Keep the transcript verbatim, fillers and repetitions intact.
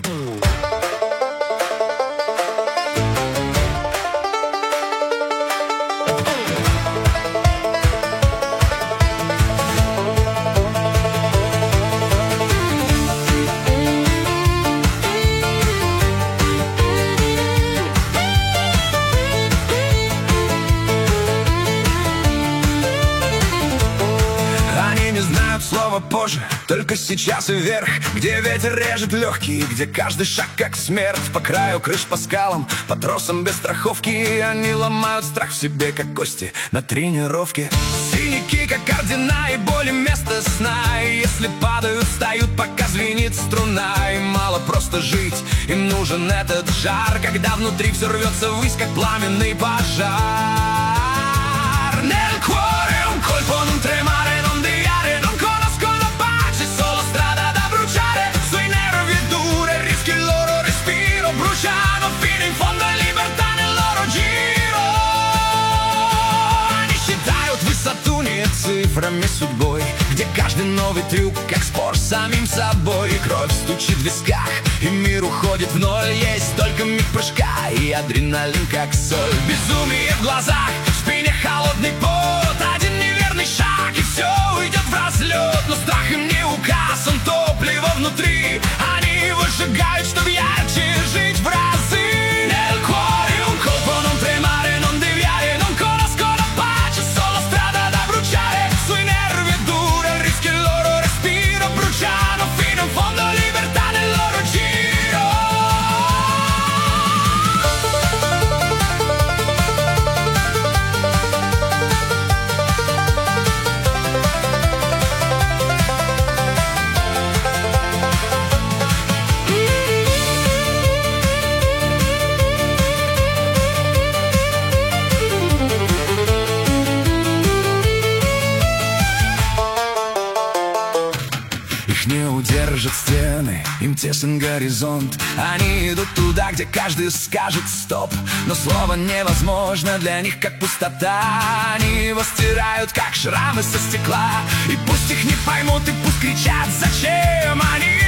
Слово позже, только сейчас и вверх, где ветер режет легкие, где каждый шаг как смерть. По краю крыш, по скалам, по тросам без страховки. Они ломают страх в себе, как кости на тренировке. Синяки, как ордена, и боли вместо сна. И если падают, встают, пока звенит струна. Им мало просто жить, им нужен этот жар, когда внутри все рвется ввысь, как пламенный пожар. Nel cuore un colpo, non tremare, non deviare, non conosco la pace, solo strada da bruciare. Sui nervi dure, rischi il loro respiro, bruciano fino in fondo e libertà nel loro giro. Они считают высоту не цифрами, судьбой, где каждый новый трюк как спор с самим собой. И кровь стучит в висках, и мир уходит в ноль. Есть только миг прыжка и адреналин как соль. Безумие в глазах, в спине холодный пот. Один неверный шаг, и все уйдет в разлет. Но страх им не указ, он топливо внутри. Они выжигают, чтоб ярче жить в разы. Nel cuore un colpo, non tremare, non deviare, non conosco la pace, solo strada da bruciare. Sui nervi dure, rischi il loro respiro, bruciano fino in fondo, libertà nel loro giro. Их не удержат стены, им тесен горизонт. Они идут туда, где каждый скажет стоп. Но слово невозможно для них, как пустота. Они его стирают, как шрамы со стекла. И пусть их не поймут, и пусть кричат, зачем они